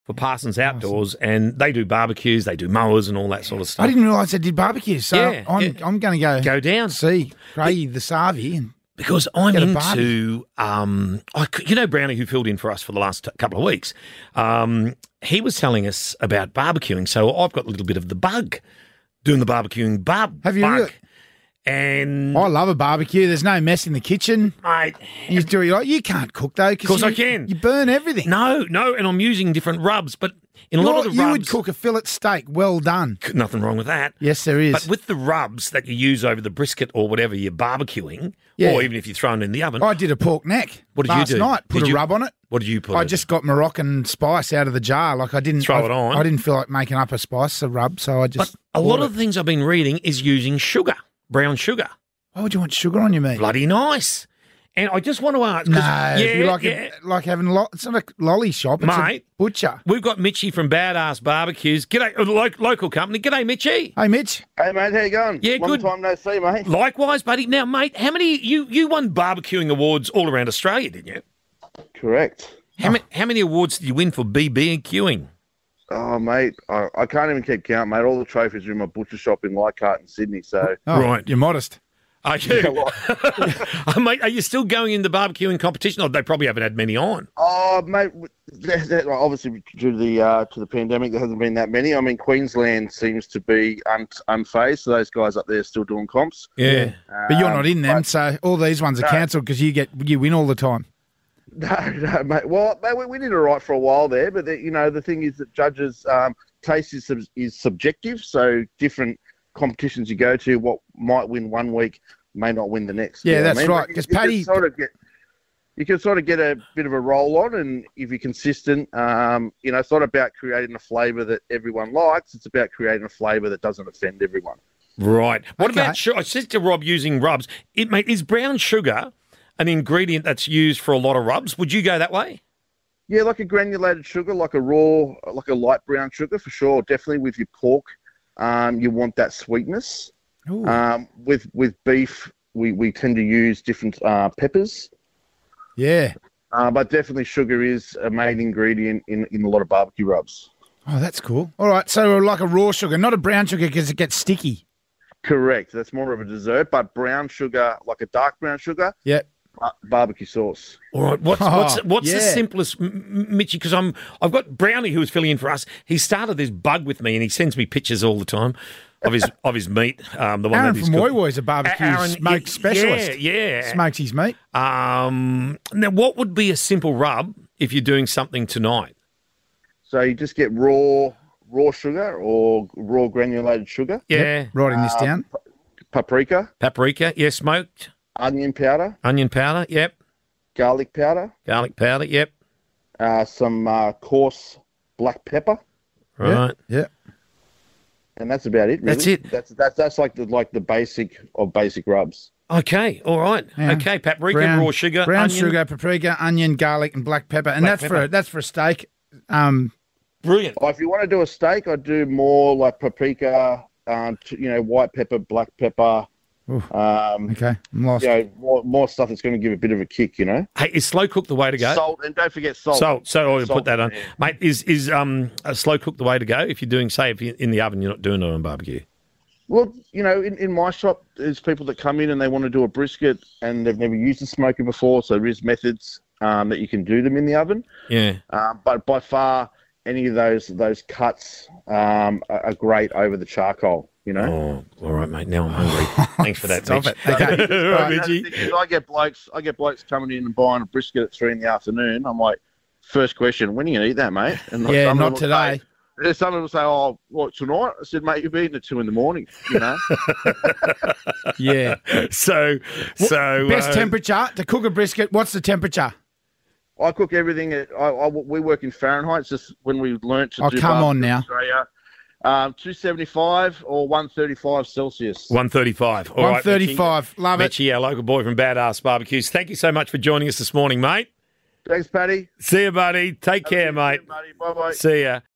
for Parsons Outdoors, and they do barbecues, they do mowers and all that sort of stuff. I didn't realise they did barbecues, so Yeah, I'm going to Go down. see Craigie the Sarvi. And Because I'm Get a into, Brownie, who filled in for us for the last couple of weeks, he was telling us about barbecuing. So I've got a little bit of the bug, doing the barbecuing Have you bug. really? And, I love a barbecue. There's no mess in the kitchen. mate, You can't cook, though. Of course I can. You burn everything. no, and I'm using different rubs, but in a lot of the You rubs, would cook a fillet steak well done. nothing wrong with that. Yes, there is. But with the rubs that you use over the brisket or whatever you're barbecuing, Yeah. or even if you're throwing it in the oven, I did a pork neck What did you last do? night. Put Did a you- rub on it. what did you put? I in? just got Moroccan spice out of the jar. Like I didn't Throw it on. I didn't feel like making up a spice, a rub, so I But just. a lot bought of the things I've been reading is using sugar, brown sugar. Why would you want sugar on your meat? Bloody nice. And I just want to ask. 'cause- No, if you like having it's not a lolly shop, it's Mate. a butcher. We've got Mitchie from Badass Barbecues. G'day, local company. G'day, Mitchie. Hey, Mitch. Hey, mate, how you going? Yeah, Long good. time no see, mate. Likewise, buddy. Now, mate, how many you won barbecuing awards all around Australia, didn't you? Correct. How many awards did you win for BB&Qing? Oh, mate, I can't even keep count, mate. All the trophies are in my butcher shop in Leichhardt in Sydney, so... Oh, Right. You're modest. Are you? Mate, are you still going in the barbecuing competition? Or they probably haven't had many on. Oh, mate, obviously due to the pandemic, there hasn't been that many. I mean, Queensland seems to be unfazed, so those guys up there are still doing comps. Yeah. But you're not in them, so all these ones are cancelled because you win all the time. No, mate. Well, mate, we did all right for a while there, but the thing is that judges' taste is subjective. So different competitions you go to, what might win one week may not win the next. Yeah, You know what that's I mean? right. But Because you Paddy, can sort of get a bit of a roll on, and if you're consistent, it's not about creating a flavour that everyone likes. It's about creating a flavour that doesn't offend everyone. Right. What Okay. about sugar? I said to Rob using rubs. Mate, is brown sugar an ingredient that's used for a lot of rubs? Would you go that way? Yeah, like a granulated sugar, like a light brown sugar for sure. Definitely with your pork, you want that sweetness. With beef, we tend to use different peppers. yeah. But definitely sugar is a main ingredient in a lot of barbecue rubs. Oh, that's cool. All right, so like a raw sugar, not a brown sugar because it gets sticky. Correct. That's more of a dessert, but brown sugar, like a dark brown sugar, Yeah. barbecue sauce. All right. What's the yeah. simplest, Mitchie? Because I've got Brownie who was filling in for us. He started this bug with me, and he sends me pictures all the time of his meat. The one that Aaron he's from cooked. Woy is a barbecue smoke specialist. Yeah. Smokes his meat. Now, what would be a simple rub if you're doing something tonight? So you just get raw sugar or raw granulated sugar, Yeah. Writing this down. paprika, Paprika. Yeah. Smoked. onion powder, Onion powder. Yep. garlic powder, Garlic powder. Yep. some coarse black pepper, Right. Yeah. and that's about it. Really. That's it. That's like the basic of basic rubs. Okay. All right. Yeah. Okay. Paprika, raw sugar, brown onion. sugar, paprika, onion, garlic, and black pepper, and Black that's pepper. for a steak. Brilliant. If you want to do a steak, I'd do more like paprika, white pepper, black pepper. Okay, I'm lost. More stuff that's going to give a bit of a kick. Hey, is slow cook the way to go? Salt, and don't forget salt. So I'll put Salt, that on, yeah. mate. Is a slow cook the way to go if you're doing, say, if you're in the oven, you're not doing it on barbecue? Well, in my shop, there's people that come in and they want to do a brisket and they've never used a smoker before, so there is methods that you can do them in the oven. Yeah. But by far, any of those cuts are great over the charcoal. Oh, all right, mate. Now I'm hungry. Thanks for that, Stop Mitch. it. Okay. All right, And the Mitchie. thing is, I get blokes coming in and buying a brisket at 3 PM. I'm like, first question, when are you going to eat that, mate? And like, Yeah, some of not them will today. Some of them will say, oh, what, tonight? I said, mate, you've eaten at 2 AM, Yeah. So Best temperature to cook a brisket. What's the temperature? I cook everything. We work in Fahrenheit. It's just when we learnt to do come on barbecue in now. Australia, 275 or 135 Celsius. 135. All right, 135. Love it. Mitchie, our local boy from Badass Barbecues. Thank you so much for joining us this morning, mate. Thanks, Paddy. See you, buddy. Take care, mate. Buddy. Bye-bye. See ya.